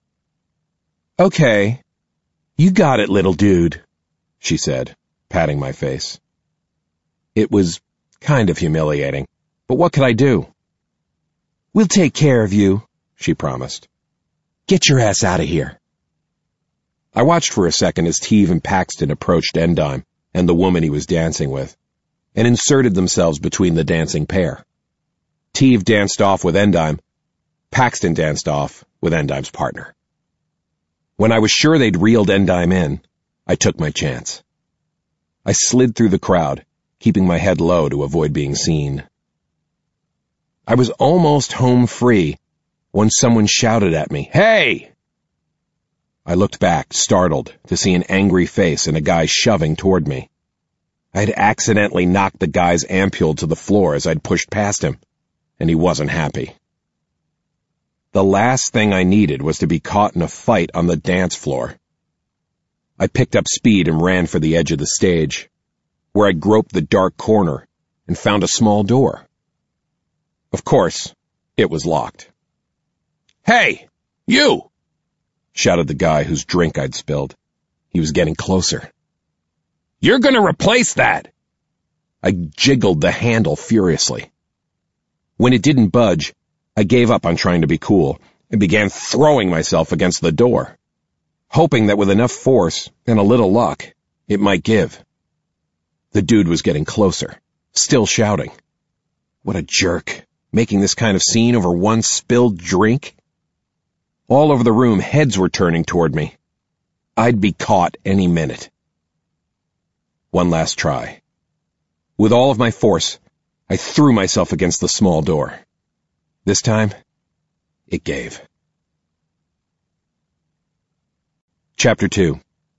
S2: Okay, you got it, little dude, she said, patting my face. It was kind of humiliating, but what could I do? We'll take care of you, she promised. Get your ass out of here. I watched for a second as Teeve and Paxton approached Endyme and the woman he was dancing with, and inserted themselves between the dancing pair. Teeve danced off with Endyme. Paxton danced off with Endyme's partner. When I was sure they'd reeled Endyme in, I took my chance. I slid through the crowd, keeping my head low to avoid being seen. I was almost home free when someone shouted at me, "Hey!" I looked back, startled, to see an angry face and a guy shoving toward me. I had accidentally knocked the guy's ampule to the floor as I'd pushed past him, and he wasn't happy. The last thing I needed was to be caught in a fight on the dance floor. I picked up speed and ran for the edge of the stage, where I groped the dark corner and found a small door. Of course, it was locked. "Hey, you!" shouted the guy whose drink I'd spilled. He was getting closer. "You're gonna replace that!" I jiggled the handle furiously. When it didn't budge, I gave up on trying to be cool and began throwing myself against the door, hoping that with enough force and a little luck, it might give. The dude was getting closer, still shouting. What a jerk, making this kind of scene over one spilled drink. All over the room, heads were turning toward me. I'd be caught any minute. One last try. With all of my force, I threw myself against the small door. This time, it gave. Chapter two.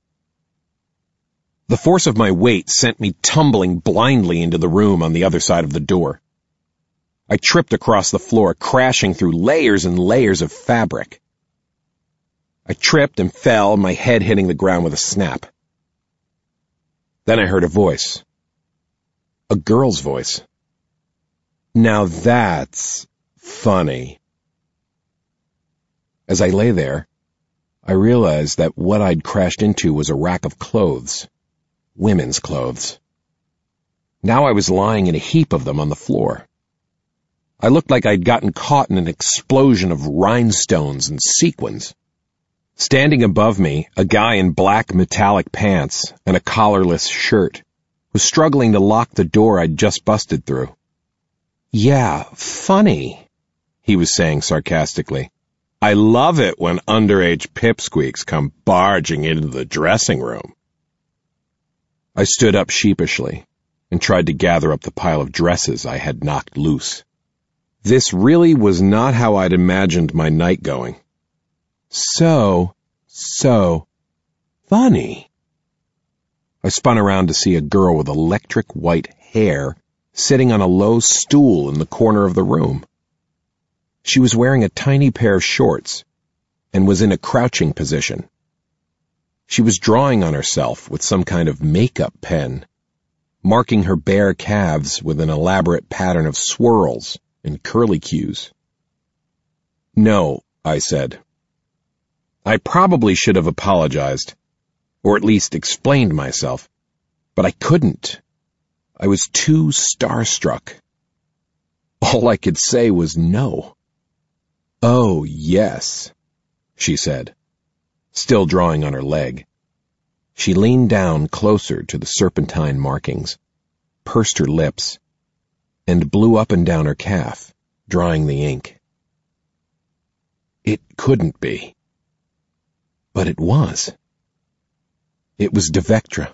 S2: The force of my weight sent me tumbling blindly into the room on the other side of the door. I tripped across the floor, crashing through layers and layers of fabric. I tripped and fell, my head hitting the ground with a snap. Then I heard a voice. A girl's voice. Now that's funny. As I lay there, I realized that what I'd crashed into was a rack of clothes. Women's clothes. Now I was lying in a heap of them on the floor. I looked like I'd gotten caught in an explosion of rhinestones and sequins. Standing above me, a guy in black metallic pants and a collarless shirt was struggling to lock the door I'd just busted through. Yeah, funny, he was saying sarcastically. I love it when underage pipsqueaks come barging into the dressing room. I stood up sheepishly and tried to gather up the pile of dresses I had knocked loose. This really was not how I'd imagined my night going. So, so funny. I spun around to see a girl with electric white hair sitting on a low stool in the corner of the room. She was wearing a tiny pair of shorts and was in a crouching position. She was drawing on herself with some kind of makeup pen, marking her bare calves with an elaborate pattern of swirls and curlicues. No, I said. I probably should have apologized, or at least explained myself, but I couldn't. I was too starstruck. All I could say was no. Oh, yes, she said, still drawing on her leg. She leaned down closer to the serpentine markings, pursed her lips, and blew up and down her calf, drying the ink. It couldn't be. But it was. It was Devectra.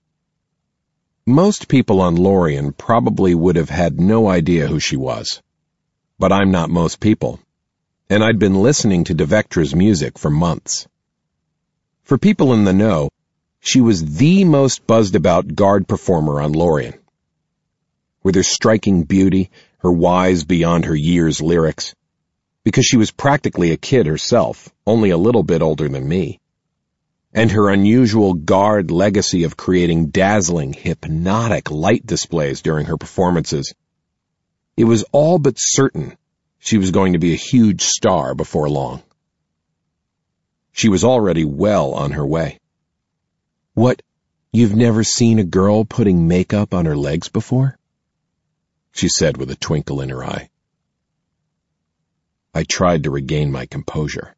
S2: Most people on Lorien probably would have had no idea who she was. But I'm not most people, and I'd been listening to Devectra's music for months. For people in the know, she was the most buzzed-about guard performer on Lorien. With her striking beauty, her wise beyond her years lyrics, because she was practically a kid herself, only a little bit older than me, and her unusual guard legacy of creating dazzling, hypnotic light displays during her performances, it was all but certain she was going to be a huge star before long. She was already well on her way. What, you've never seen a girl putting makeup on her legs before? She said with a twinkle in her eye. I tried to regain my composure.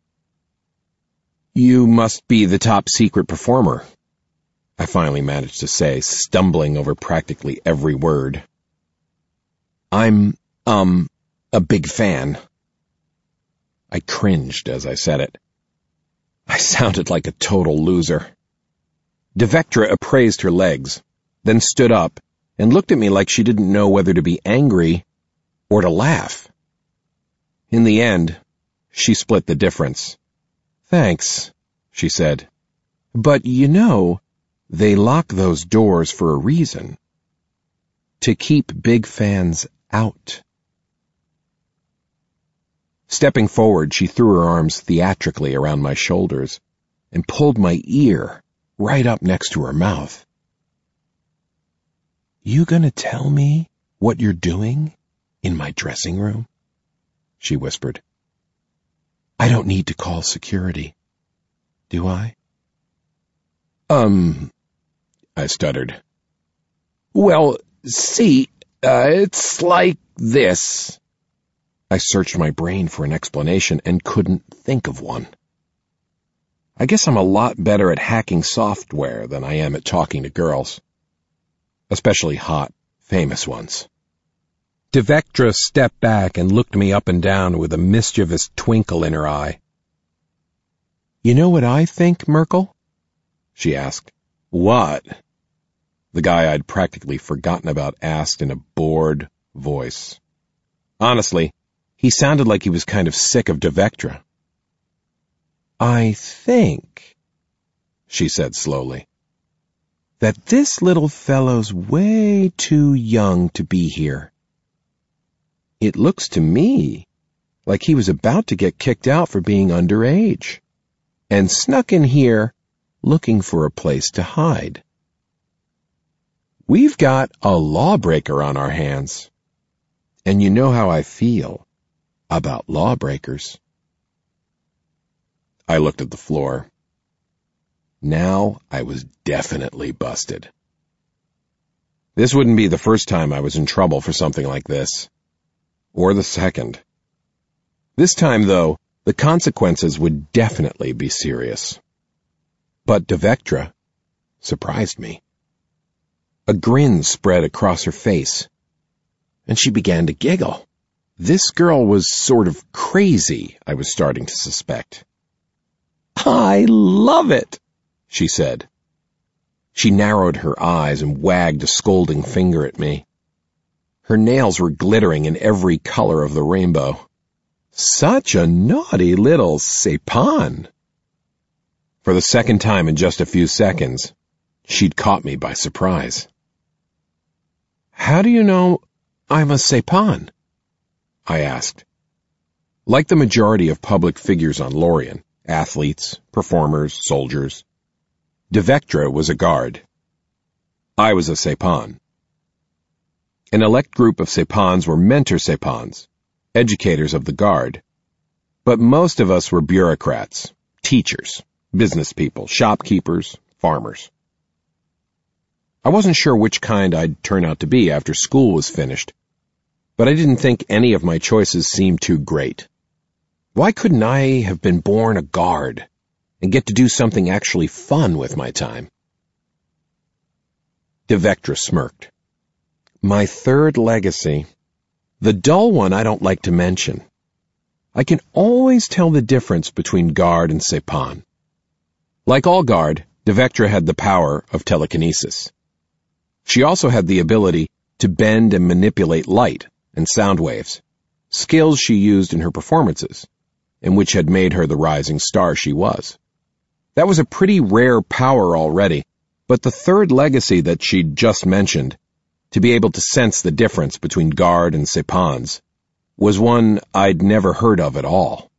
S2: You must be the top secret performer, I finally managed to say, stumbling over practically every word. I'm, um, a big fan. I cringed as I said it. I sounded like a total loser. Devectra appraised her legs, then stood up and looked at me like she didn't know whether to be angry or to laugh. In the end, she split the difference. Thanks, she said. But you know, they lock those doors for a reason. To keep big fans out. Stepping forward, she threw her arms theatrically around my shoulders and pulled my ear right up next to her mouth. You gonna tell me what you're doing in my dressing room? She whispered. I don't need to call security, do I? Um, I stuttered. Well, see, uh, it's like this. I searched my brain for an explanation and couldn't think of one. I guess I'm a lot better at hacking software than I am at talking to girls. Especially hot, famous ones. Devectra stepped back and looked me up and down with a mischievous twinkle in her eye. You know what I think, Merkel? She asked. What? The guy I'd practically forgotten about asked in a bored voice. Honestly, he sounded like he was kind of sick of Devectra. I think, she said slowly, that this little fellow's way too young to be here. It looks to me like he was about to get kicked out for being underage, and snuck in here looking for a place to hide. We've got a lawbreaker on our hands, and you know how I feel about lawbreakers. I looked at the floor. Now I was definitely busted. This wouldn't be the first time I was in trouble for something like this. Or the second. This time, though, the consequences would definitely be serious. But Devectra surprised me. A grin spread across her face, and she began to giggle. This girl was sort of crazy, I was starting to suspect. I love it, she said. She narrowed her eyes and wagged a scolding finger at me. Her nails were glittering in every color of the rainbow. Such a naughty little Sepan. For the second time in just a few seconds, she'd caught me by surprise. How do you know I'm a Sepan? I asked. Like the majority of public figures on Lorien, athletes, performers, soldiers, Devectra was a guard. I was a Sepan. An elect group of Sepans were mentor Sepans, educators of the guard, but most of us were bureaucrats, teachers, business people, shopkeepers, farmers. I wasn't sure which kind I'd turn out to be after school was finished, but I didn't think any of my choices seemed too great. Why couldn't I have been born a guard and get to do something actually fun with my time? Devectra smirked. My third legacy. The dull one I don't like to mention. I can always tell the difference between Guard and Sepan. Like all Guard, Devectra had the power of telekinesis. She also had the ability to bend and manipulate light and sound waves, skills she used in her performances, and which had made her the rising star she was. That was a pretty rare power already, but the third legacy that she'd just mentioned, to be able to sense the difference between Guard and Sepan's, was one I'd never heard of at all.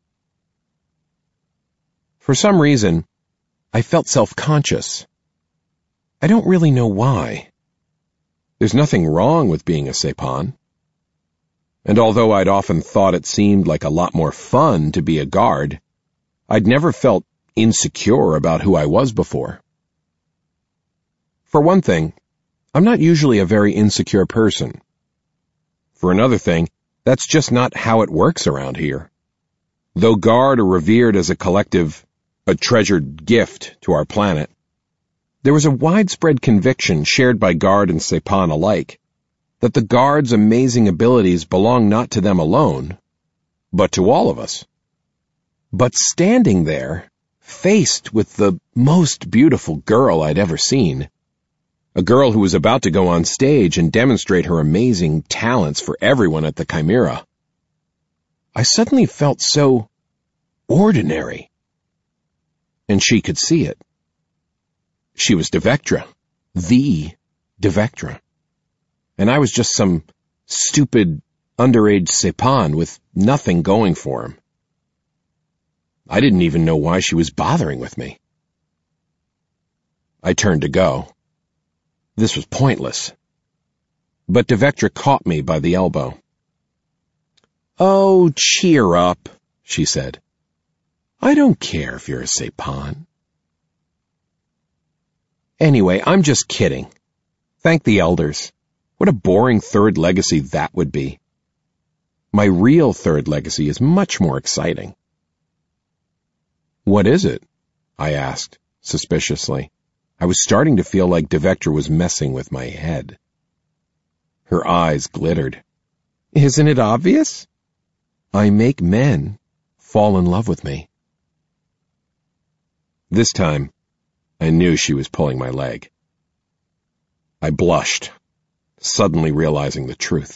S2: For some reason, I felt self-conscious. I don't really know why. There's nothing wrong with being a Sepan. And although I'd often thought it seemed like a lot more fun to be a Guard, I'd never felt insecure about who I was before. For one thing, I'm not usually a very insecure person. For another thing, that's just not how it works around here. Though Guard are revered as a collective, a treasured gift to our planet, there was a widespread conviction shared by Guard and Sepan alike that the Guard's amazing abilities belong not to them alone, but to all of us. But standing there, faced with the most beautiful girl I'd ever seen, a girl who was about to go on stage and demonstrate her amazing talents for everyone at the Chimera, I suddenly felt so ordinary. And she could see it. She was Devectra, the Devectra. And I was just some stupid, underage Sepan with nothing going for him. I didn't even know why she was bothering with me. I turned to go. This was pointless. But Devectra caught me by the elbow. "Oh, cheer up," she said. "I don't care if you're a Sepan. Anyway, I'm just kidding. Thank the elders. What a boring third legacy that would be. My real third legacy is much more exciting." "What is it?" I asked, suspiciously. I was starting to feel like Devectra was messing with my head. Her eyes glittered. "Isn't it obvious? I make men fall in love with me." This time, I knew she was pulling my leg. I blushed, suddenly realizing the truth.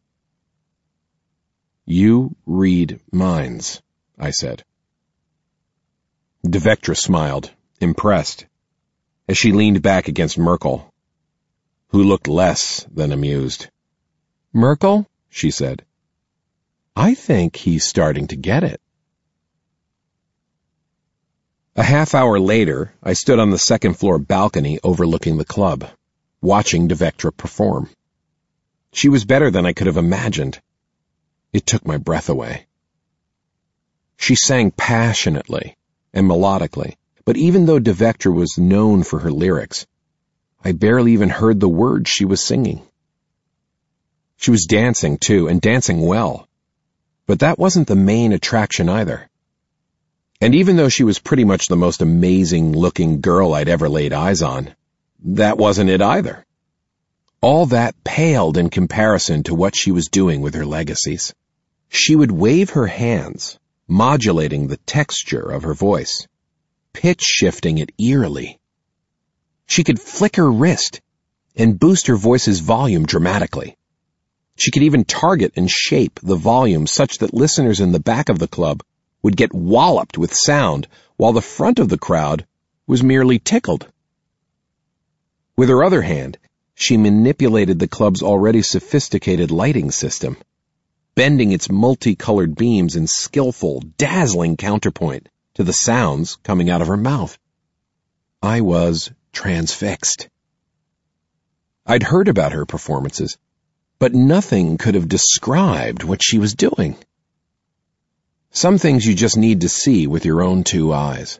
S2: "You read minds," I said. Devectra smiled, impressed, as she leaned back against Merkel, who looked less than amused. "Merkel," she said, "I think he's starting to get it." A half hour later, I stood on the second floor balcony overlooking the club, watching Devectra perform. She was better than I could have imagined. It took my breath away. She sang passionately and melodically, but even though Devectra was known for her lyrics, I barely even heard the words she was singing. She was dancing, too, and dancing well. But that wasn't the main attraction either. And even though she was pretty much the most amazing-looking girl I'd ever laid eyes on, that wasn't it either. All that paled in comparison to what she was doing with her legacies. She would wave her hands, modulating the texture of her voice, pitch-shifting it eerily. She could flick her wrist and boost her voice's volume dramatically. She could even target and shape the volume such that listeners in the back of the club would get walloped with sound, while the front of the crowd was merely tickled. With her other hand, she manipulated the club's already sophisticated lighting system, bending its multicolored beams in skillful, dazzling counterpoint to the sounds coming out of her mouth. I was transfixed. I'd heard about her performances, but nothing could have described what she was doing. Some things you just need to see with your own two eyes.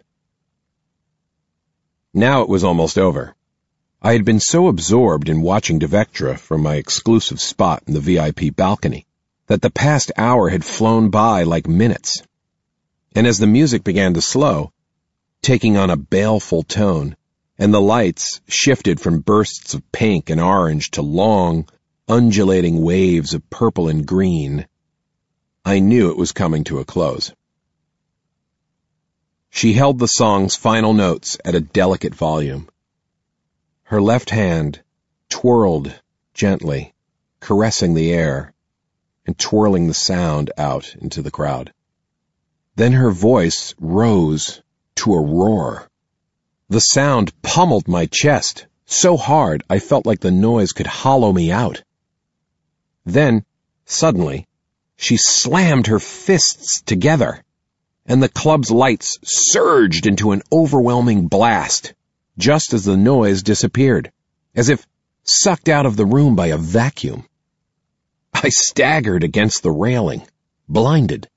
S2: Now it was almost over. I had been so absorbed in watching Devectra from my exclusive spot in the V I P balcony that the past hour had flown by like minutes. And as the music began to slow, taking on a baleful tone, and the lights shifted from bursts of pink and orange to long, undulating waves of purple and green, I knew it was coming to a close. She held the song's final notes at a delicate volume. Her left hand twirled gently, caressing the air and twirling the sound out into the crowd. Then her voice rose to a roar. The sound pummeled my chest so hard I felt like the noise could hollow me out. Then, suddenly, she slammed her fists together, and the club's lights surged into an overwhelming blast, just as the noise disappeared, as if sucked out of the room by a vacuum. I staggered against the railing, blinded.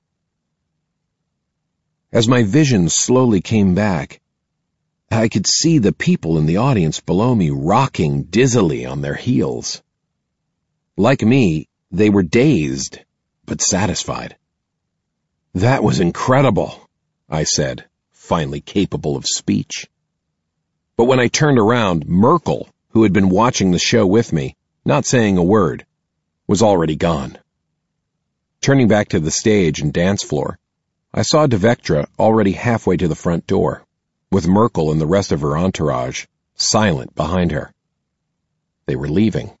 S2: As my vision slowly came back, I could see the people in the audience below me rocking dizzily on their heels. Like me, they were dazed, but satisfied. "That was incredible," I said, finally capable of speech. But when I turned around, Merkel, who had been watching the show with me, not saying a word, was already gone. Turning back to the stage and dance floor, I saw Devectra already halfway to the front door, with Merkel and the rest of her entourage silent behind her. They were leaving.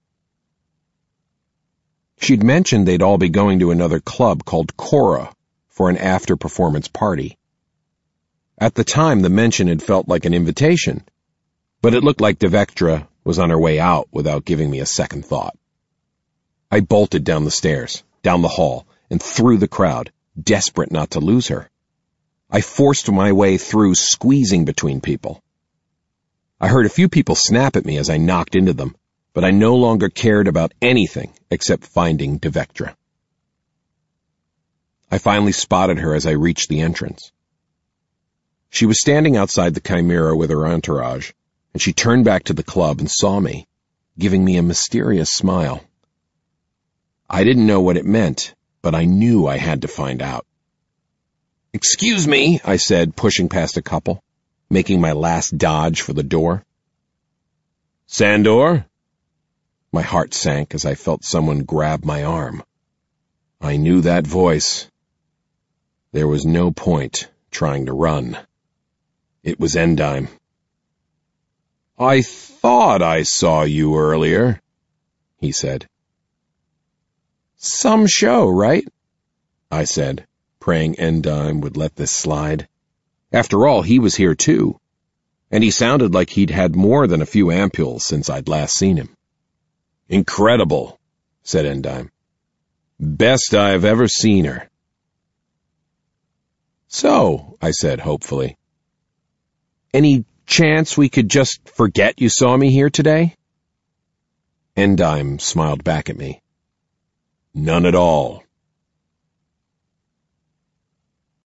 S2: She'd mentioned they'd all be going to another club called Cora for an after-performance party. At the time, the mention had felt like an invitation, but it looked like Devectra was on her way out without giving me a second thought. I bolted down the stairs, down the hall, and through the crowd, desperate not to lose her. I forced my way through, squeezing between people. I heard a few people snap at me as I knocked into them, but I no longer cared about anything except finding Devectra. I finally spotted her as I reached the entrance. She was standing outside the Chimera with her entourage, and she turned back to the club and saw me, giving me a mysterious smile. I didn't know what it meant, but I knew I had to find out. "Excuse me," I said, pushing past a couple, making my last dodge for the door. "Sandor?" My heart sank as I felt someone grab my arm. I knew that voice. There was no point trying to run. It was Endime. "I thought I saw you earlier," he said. "Some show, right?" I said, praying Endime would let this slide. After all, he was here too, and he sounded like he'd had more than a few ampules since I'd last seen him. "Incredible," said Endime. "Best I've ever seen her." "So," I said hopefully, "any chance we could just forget you saw me here today?" Endime smiled back at me. "None at all."